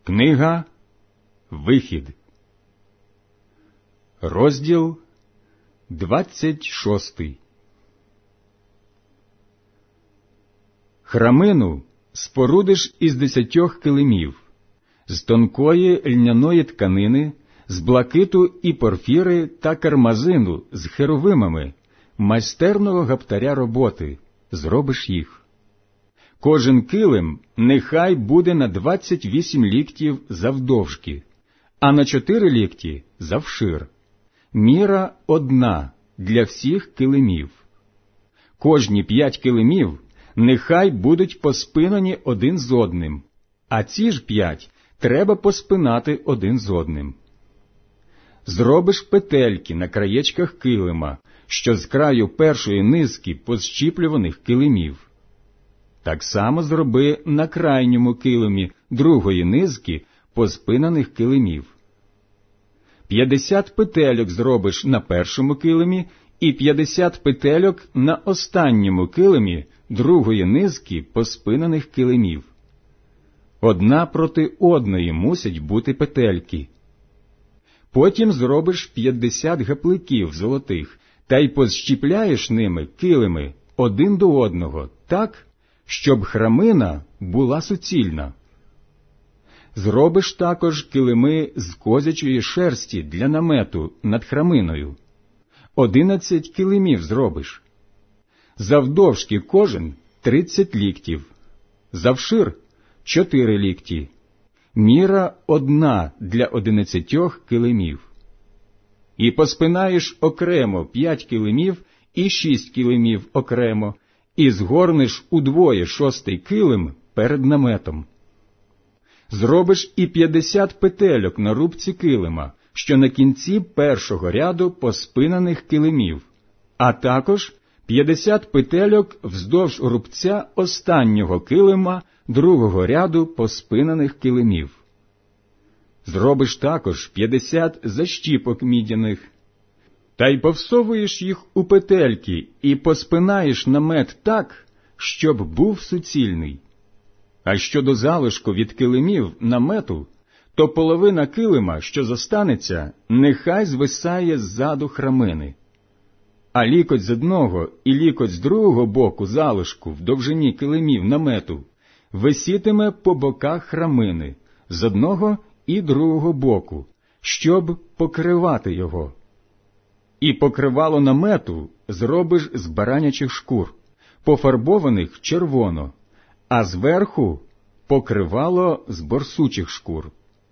Книга Вихід, розділ 26. Храмину спорудиш із 10 килимів, з тонкої льняної тканини, з блакиту і порфіри та кармазину з херовимами, майстерного гаптаря роботи, зробиш їх. Кожен килим нехай буде на 28 ліктів завдовжки, а на 4 лікті завшир. Міра одна для всіх килимів. Кожні 5 килимів нехай будуть поспинані один з одним, а ці ж 5 треба поспинати один з одним. Зробиш петельки на краєчках килима, що з краю першої низки позщіплюваних килимів. Так само зроби на крайньому килимі другої низки поспинаних килимів. 50 петельок зробиш на першому килимі і 50 петельок на останньому килимі другої низки поспинаних килимів. Одна проти одної мусять бути петельки. Потім зробиш 50 гапликів золотих, та й позщіпляєш ними килими один до одного так, щоб храмина була суцільна. Зробиш також килими з козячої шерсті для намету над храминою. 11 килимів зробиш. Завдовжки кожен 30 ліктів, завшир 4 лікті. Міра одна для 11 килимів. І поспинаєш окремо 5 килимів і 6 килимів окремо, і згорнеш удвоє 6-й килим перед наметом. Зробиш і 50 петельок на рубці килима, що на кінці першого ряду поспинаних килимів, а також 50 петельок вздовж рубця останнього килима другого ряду поспинаних килимів. Зробиш також 50 защіпок мідяних, та й повсовуєш їх у петельки і поспинаєш намет так, щоб був суцільний. А щодо залишку від килимів намету, то половина килима, що зостанеться, нехай звисає ззаду храмини. А лікоть з одного і лікоть з другого боку залишку в довжині килимів намету висітиме по боках храмини з одного і другого боку, щоб покривати його. І покривало намету зробиш з баранячих шкур, пофарбованих червоно, а зверху покривало з борсучих шкур.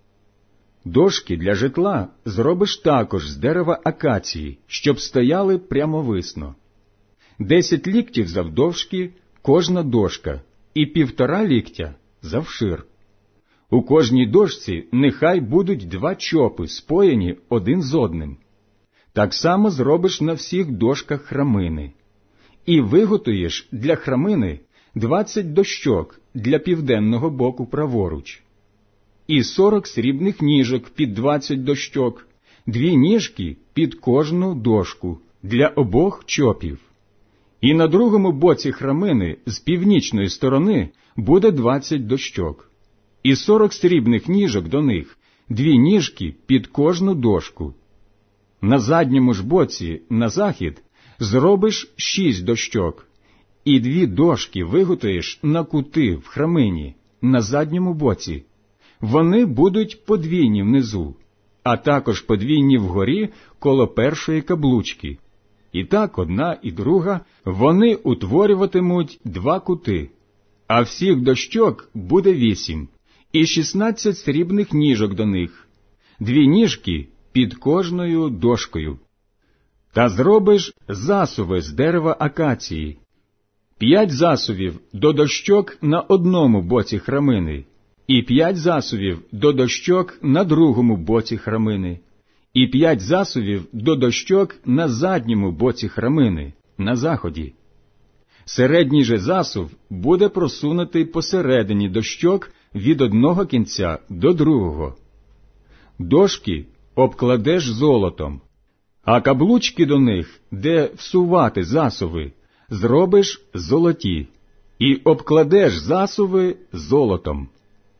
Дошки для житла зробиш також з дерева акації, щоб стояли прямовисно. 10 ліктів завдовжки кожна дошка, і 1,5 ліктя завшир. У кожній дошці нехай будуть 2 чопи, споєні один з одним. Так само зробиш на всіх дошках храмини. І виготуєш для храмини 20 дощок для південного боку праворуч. І 40 срібних ніжок під 20 дощок, 2 ніжки під кожну дошку для обох чопів. І на другому боці храмини з північної сторони буде 20 дощок. І 40 срібних ніжок до них, 2 ніжки під кожну дошку. На задньому ж боці, на захід, зробиш 6 дощок, і 2 дошки виготуєш на кути в храмині, на задньому боці. Вони будуть подвійні внизу, а також подвійні вгорі коло першої каблучки. І так одна і друга вони утворюватимуть 2 кути, а всіх дощок буде 8, і 16 срібних ніжок до них, 2 ніжки під кожною дошкою. Та зробиш засуви з дерева акації, 5 засувів до дощок на одному боці храмини, і 5 засувів до дощок на другому боці храмини, і 5 засувів до дощок на задньому боці храмини, на заході. Середній же засув буде просунутий посередині дощок від одного кінця до другого. Дошки обкладеш золотом, а каблучки до них, де всувати засуви, зробиш золоті, і обкладеш засуви золотом.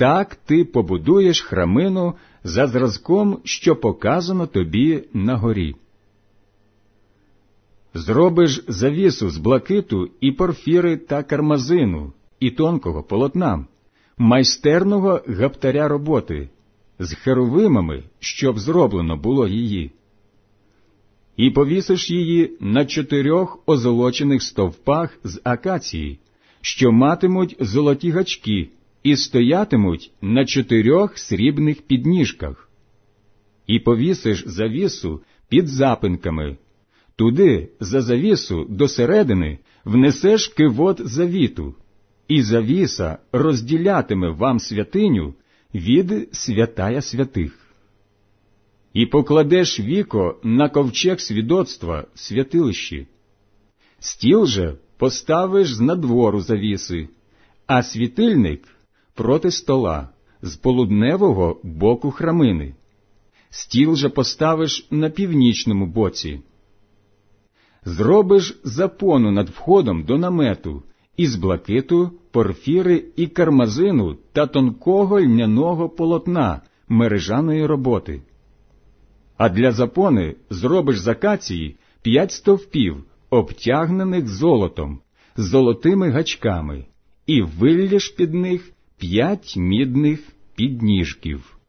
так ти побудуєш храмину за зразком, що показано тобі на горі. Зробиш завісу з блакиту і порфіри та кармазину, і тонкого полотна, майстерного гаптаря роботи, з херовимами, щоб зроблено було її. І повісиш її на 4 озолочених стовпах з акації, що матимуть золоті гачки, і стоятимуть на 4 срібних підніжках. І повісиш завісу під запинками. Туди, за завісу, до середини, внесеш кивот завіту, і завіса розділятиме вам святиню від святая святих. І покладеш віко на ковчег свідоцтва в святилищі. Стіл же поставиш з надвору завіси, а світильник проти стола, з полудневого боку храмини. Стіл же поставиш на північному боці. Зробиш запону над входом до намету із блакиту, порфіри і кармазину та тонкого льняного полотна мережаної роботи. А для запони зробиш з акації 5 стовпів, обтягнених золотом, з золотими гачками, і виллєш під них 5 мідних підніжків.